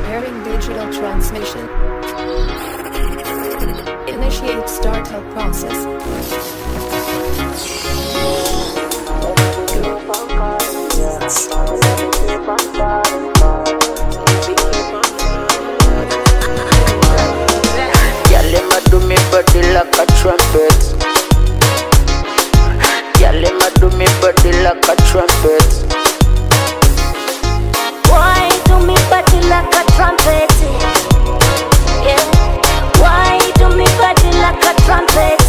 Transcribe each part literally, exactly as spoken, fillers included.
Preparing digital transmission. Initiate startup process. Girl, let me do me body like a trumpet. Girl, let me do me body like a trumpet. Why do me body like a trumpet? Yeah. Why do me body like a trumpet?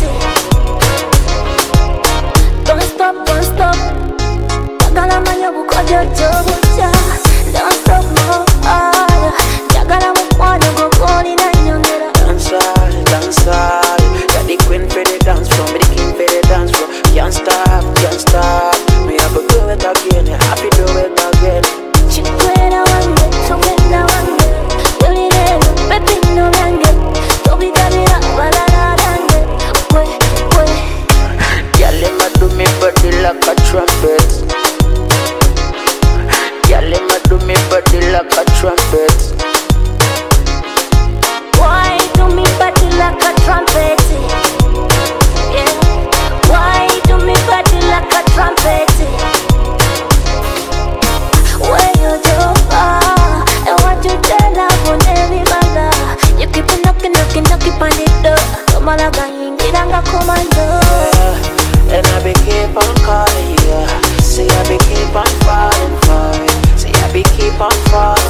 Don't stop, don't stop. Jagala manya bukojo jobucha. Don't stop no. Jagala mukwano gokoli na nyongera. Dance all, dance all. You're the queen for the dance floor, me the king for the dance floor. Can't stop, can't stop. Me I go do it again, you happy do it again. Chikwera wange, chokenda wange. Yoli lelo, pepi no gange. Tobi tabira, balala dange. Kwe, kwe. Girl, let me do me body like a trumpet. Girl, let me do me body like a trumpet. Why do me body like a trumpet? Yeah. Why do me body like a trumpet? Where you do, ah, and what you tell up on every mother. You keep on knocking, knocking, knocking on the door. Come on, I'm going, get on the commando. And I be keep on calling you. See I be keep on falling for you. See I be keep on falling.